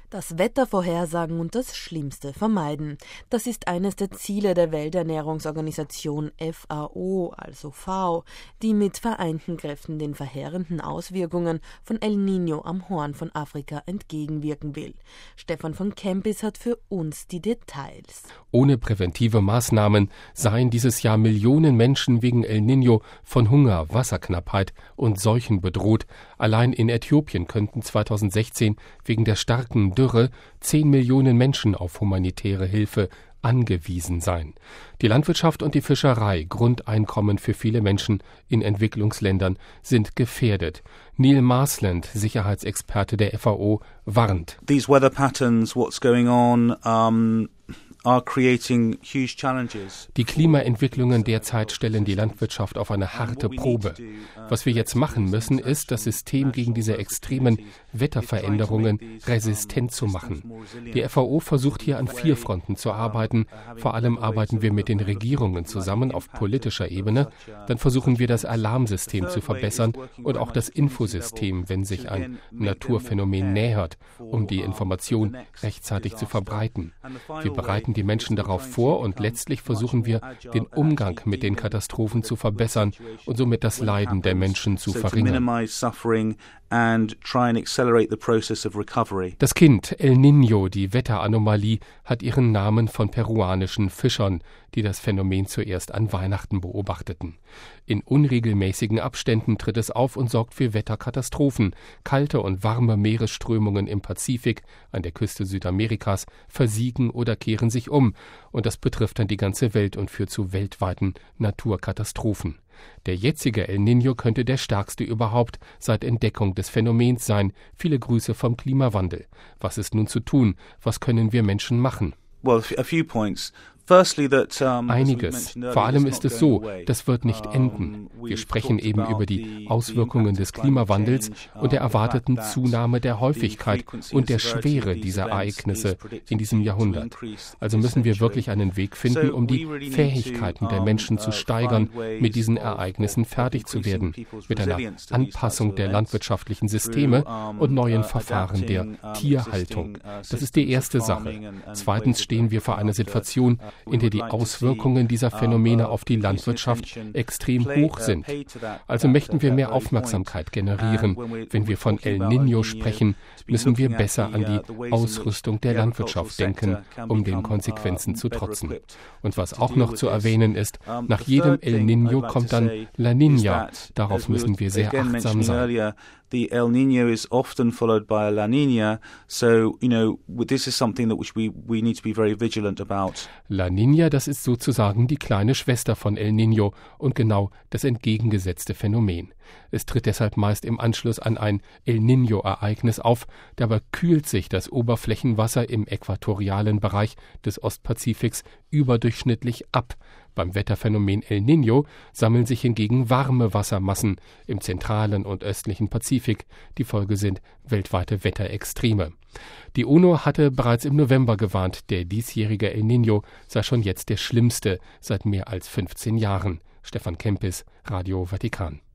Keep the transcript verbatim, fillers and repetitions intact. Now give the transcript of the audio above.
Das Wetter vorhersagen und das Schlimmste vermeiden. Das ist eines der Ziele der Welternährungsorganisation F A O, also F A O, die mit vereinten Kräften den verheerenden Auswirkungen von El Niño am Horn von Afrika entgegenwirken will. Stefan von Kempis hat für uns die Details. Ohne präventive Maßnahmen seien dieses Jahr Millionen Menschen wegen El Niño von Hunger, Wasserknappheit und Seuchen bedroht. Allein in Äthiopien könnten zweitausendsechzehn wegen der starken Dürre zehn Millionen Menschen auf humanitäre Hilfe angewiesen sein. Die Landwirtschaft und die Fischerei, Grundeinkommen für viele Menschen in Entwicklungsländern, sind gefährdet. Neil Marsland, Sicherheitsexperte der F A O, warnt. These weather patterns, what's going on, um Die Klimaentwicklungen derzeit stellen die Landwirtschaft auf eine harte Probe. Was wir jetzt machen müssen, ist, das System gegen diese extremen Wetterveränderungen resistent zu machen. Die F A O versucht hier an vier Fronten zu arbeiten. Vor allem arbeiten wir mit den Regierungen zusammen auf politischer Ebene. Dann versuchen wir, das Alarmsystem zu verbessern und auch das Infosystem, wenn sich ein Naturphänomen nähert, um die Information rechtzeitig zu verbreiten. Wir bereiten die Menschen darauf vor und letztlich versuchen wir, den Umgang mit den Katastrophen zu verbessern und somit das Leiden der Menschen zu verringern. Das Kind, El Niño, die Wetteranomalie, hat ihren Namen von peruanischen Fischern, die das Phänomen zuerst an Weihnachten beobachteten. In unregelmäßigen Abständen tritt es auf und sorgt für Wetterkatastrophen. Kalte und warme Meeresströmungen im Pazifik, an der Küste Südamerikas, versiegen oder kehren sich um. Und das betrifft dann die ganze Welt und führt zu weltweiten Naturkatastrophen. Der jetzige El Niño könnte der stärkste überhaupt seit Entdeckung des Phänomens sein. Viele Grüße vom Klimawandel. Was ist nun zu tun? Was können wir Menschen machen? Well, a few points. Einiges. Vor allem ist es so, das wird nicht enden. Wir sprechen eben über die Auswirkungen des Klimawandels und der erwarteten Zunahme der Häufigkeit und der Schwere dieser Ereignisse in diesem Jahrhundert. Also müssen wir wirklich einen Weg finden, um die Fähigkeiten der Menschen zu steigern, mit diesen Ereignissen fertig zu werden, mit einer Anpassung der landwirtschaftlichen Systeme und neuen Verfahren der Tierhaltung. Das ist die erste Sache. Zweitens stehen wir vor einer Situation, in der die Auswirkungen dieser Phänomene auf die Landwirtschaft extrem hoch sind. Also möchten wir mehr Aufmerksamkeit generieren. Wenn wir von El Niño sprechen, müssen wir besser an die Ausrüstung der Landwirtschaft denken, um den Konsequenzen zu trotzen. Und was auch noch zu erwähnen ist, nach jedem El Niño kommt dann La Niña. Darauf müssen wir sehr achtsam sein. The El Niño is often followed by a La Niña, so you know this is something that which we we need to be very vigilant about. La Niña, das ist sozusagen die kleine Schwester von El Niño und genau das entgegengesetzte Phänomen. Es tritt deshalb meist im Anschluss an ein El Niño-Ereignis auf. Dabei kühlt sich das Oberflächenwasser im äquatorialen Bereich des Ostpazifiks überdurchschnittlich ab. Beim Wetterphänomen El Niño sammeln sich hingegen warme Wassermassen im zentralen und östlichen Pazifik. Die Folge sind weltweite Wetterextreme. Die UNO hatte bereits im November gewarnt, der diesjährige El Niño sei schon jetzt der schlimmste seit mehr als fünfzehn Jahren. Stefan Kempis, Radio Vatikan.